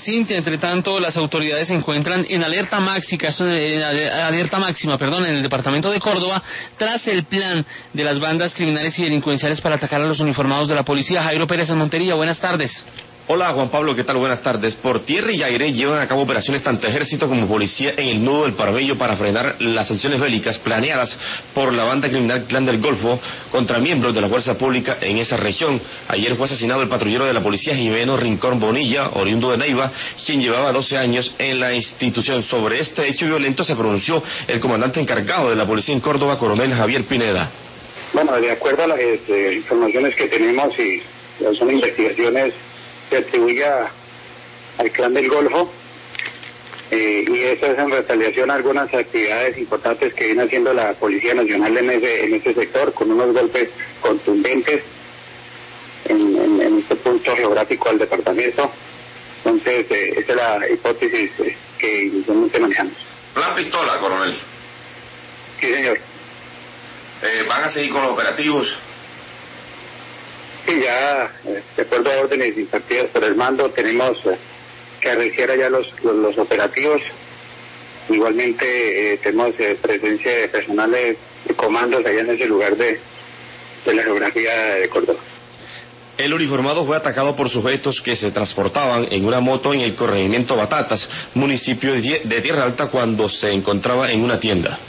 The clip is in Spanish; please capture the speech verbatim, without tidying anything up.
Cintia, entre tanto, las autoridades se encuentran en alerta máxima, en alerta máxima, perdón, en el departamento de Córdoba, tras el plan de las bandas criminales y delincuenciales para atacar a los uniformados de la policía. Jairo Pérez en Montería, buenas tardes. Hola Juan Pablo, ¿qué tal? Buenas tardes. Por tierra y aire llevan a cabo operaciones tanto ejército como policía en el nudo del Parbello para frenar las acciones bélicas planeadas por la banda criminal Clan del Golfo contra miembros de la fuerza pública en esa región. Ayer fue asesinado el patrullero de la policía Jimeno Rincón Bonilla, oriundo de Neiva, quien llevaba doce años en la institución. Sobre este hecho violento se pronunció el comandante encargado de la policía en Córdoba, coronel Javier Pineda. Bueno, de acuerdo a las eh, informaciones que tenemos y son investigaciones, se atribuye al Clan del Golfo eh, y eso es en retaliación a algunas actividades importantes que viene haciendo la Policía Nacional en ese, en ese sector, con unos golpes contundentes en, en, en este punto geográfico del departamento. Entonces, eh, esa es la hipótesis eh, que inicialmente manejamos. Plan pistola, coronel. Sí, señor. Eh, ¿Van a seguir con los operativos? Sí, ya, eh, de acuerdo a órdenes impartidas por el mando, tenemos eh, que arreciar ya los, los, los operativos. Igualmente eh, tenemos eh, presencia de personales de comandos allá en ese lugar de, de la geografía de Córdoba. El uniformado fue atacado por sujetos que se transportaban en una moto en el corregimiento Batatas, municipio de Tierra Alta, cuando se encontraba en una tienda.